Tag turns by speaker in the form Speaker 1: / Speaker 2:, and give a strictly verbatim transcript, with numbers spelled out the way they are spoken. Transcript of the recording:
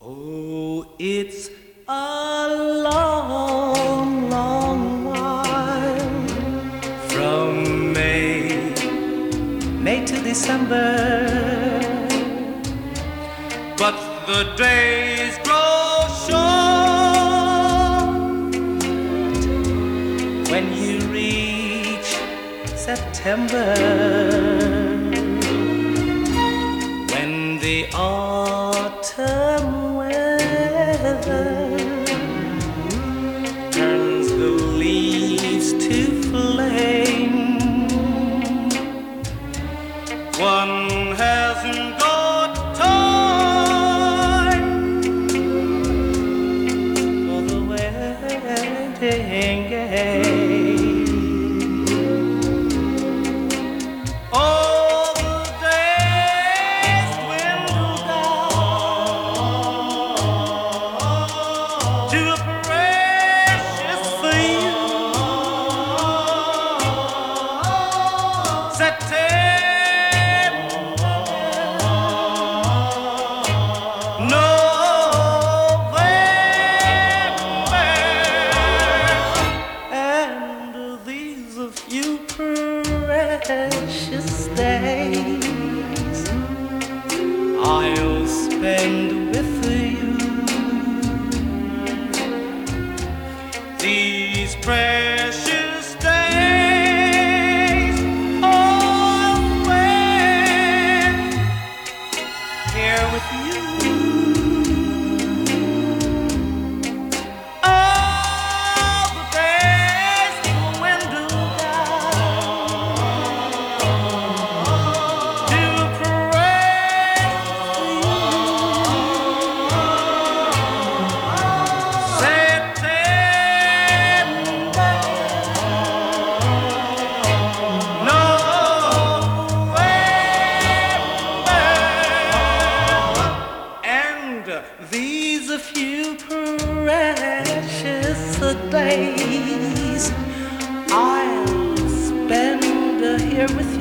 Speaker 1: Oh, it's a long, long while from May, May to December, but the days grow short when you reach September, when the autumn weather turns the leaves to flame. One hasn't got time for the wedding game. All the days dwindle down to a precious few. September, November, and these a few precious days I'll spend with you. These precious days I'll spend here with you. All the days dwindle down to a precious few. September, November, and these a few precious days I'll spend here with you.